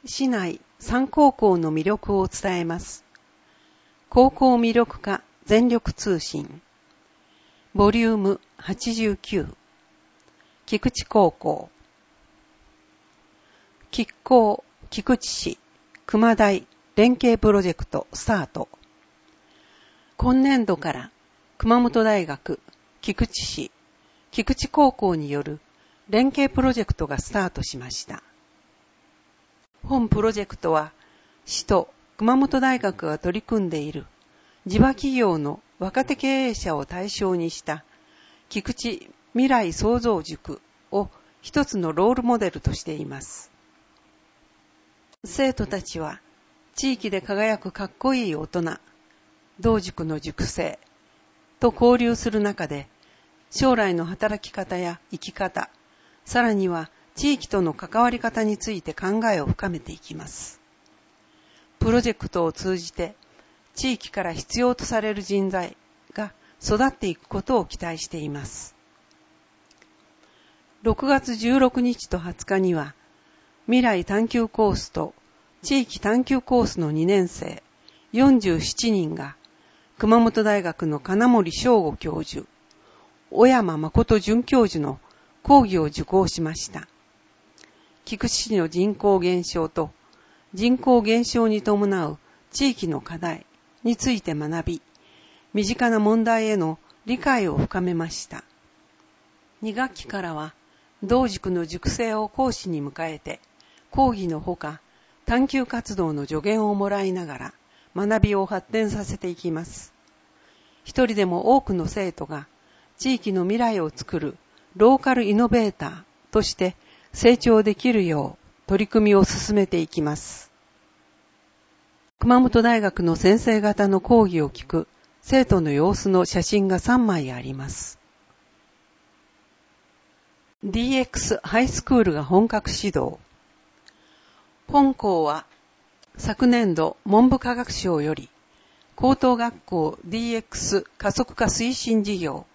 市内3高校の魅力を伝えます。高校魅力化全力通信ボリューム89菊池高校菊高菊池市熊大連携プロジェクトスタート。今年度から熊本大学菊池市菊池高校による連携プロジェクトがスタートしました。本プロジェクトは市と熊本大学が取り組んでいる地場企業の若手経営者を対象にした菊池未来創造塾を一つのロールモデルとしています。生徒たちは地域で輝くかっこいい大人、同塾の塾生と交流する中で将来の働き方や生き方、さらには地域との関わり方について考えを深めていきます。プロジェクトを通じて地域から必要とされる人材が育っていくことを期待しています。6月16日と20日には未来探究コースと地域探究コースの2年生47人が熊本大学の金森昌吾教授、小山誠准教授の講義を受講しました。菊池市の人口減少と人口減少に伴う地域の課題について学び、身近な問題への理解を深めました。2学期からは同塾の塾生を講師に迎えて、講義のほか探究活動の助言をもらいながら学びを発展させていきます。一人でも多くの生徒が地域の未来を作るローカルイノベーターとして成長できるよう取り組みを進めていきます。熊本大学の先生方の講義を聞く生徒の様子の写真が3枚あります。DX ハイスクールが本格始動。本校は昨年度文部科学省より高等学校 DX 加速化推進事業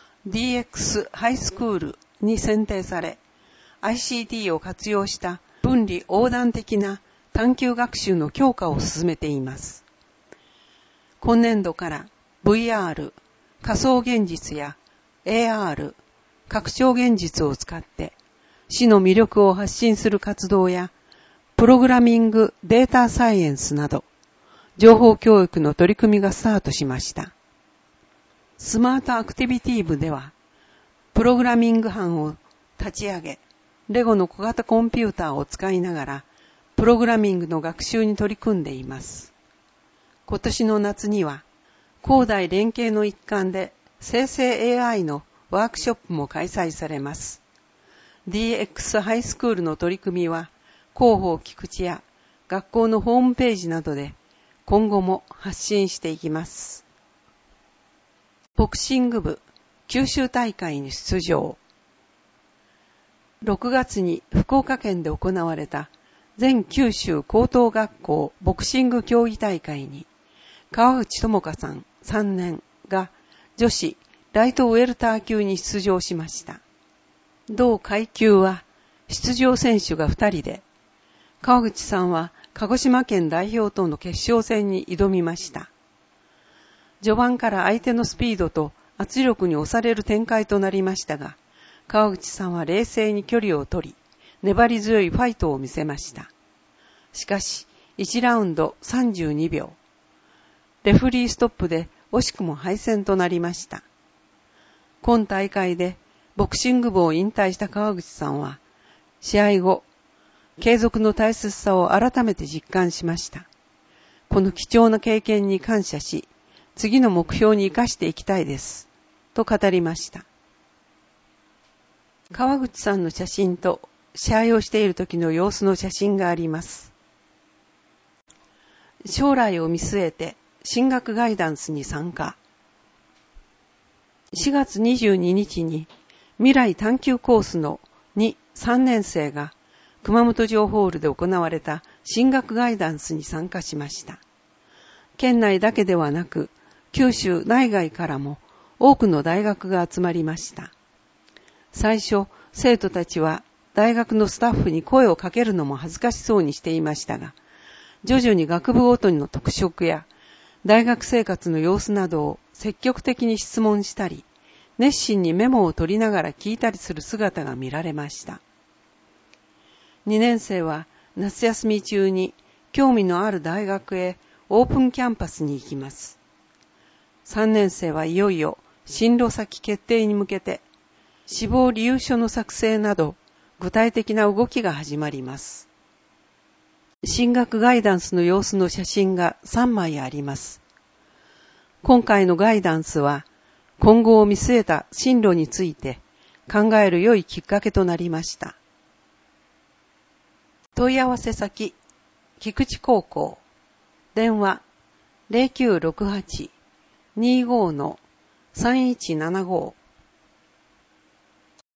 DX ハイスクールに選定され、ICT を活用した分離横断的な探究学習の強化を進めています。今年度から VR 仮想現実や AR 拡張現実を使って市の魅力を発信する活動やプログラミングデータサイエンスなど情報教育の取り組みがスタートしました。スマートアクティビティ部ではプログラミング班を立ち上げ、レゴの小型コンピューターを使いながらプログラミングの学習に取り組んでいます。今年の夏には高大連携の一環で生成 AI のワークショップも開催されます。DX ハイスクールの取り組みは広報菊池や学校のホームページなどで今後も発信していきます。ボクシング部九州大会に出場。6月に福岡県で行われた全九州高等学校ボクシング競技大会に川口智香さん3年が女子ライトウェルター級に出場しました。同階級は出場選手が2人で、川口さんは鹿児島県代表との決勝戦に挑みました。序盤から相手のスピードと圧力に押される展開となりましたが、川口さんは冷静に距離を取り、粘り強いファイトを見せました。しかし、1ラウンド32秒。レフリーストップで惜しくも敗戦となりました。今大会でボクシング部を引退した川口さんは、試合後、継続の大切さを改めて実感しました。この貴重な経験に感謝し、次の目標に生かしていきたいです。と語りました。川口さんの写真と試合をしている時の様子の写真があります。将来を見据えて進学ガイダンスに参加。4月22日に未来探究コースの2、3年生が熊本城ホールで行われた進学ガイダンスに参加しました。県内だけではなく、九州内外からも多くの大学が集まりました。最初、生徒たちは大学のスタッフに声をかけるのも恥ずかしそうにしていましたが、徐々に学部ごとの特色や大学生活の様子などを積極的に質問したり、熱心にメモを取りながら聞いたりする姿が見られました。2年生は夏休み中に興味のある大学へオープンキャンパスに行きます。3年生はいよいよ進路先決定に向けて志望理由書の作成など具体的な動きが始まります。進学ガイダンスの様子の写真が3枚あります。今回のガイダンスは今後を見据えた進路について考える良いきっかけとなりました。問い合わせ先、菊池高校、電話 0968-25-3175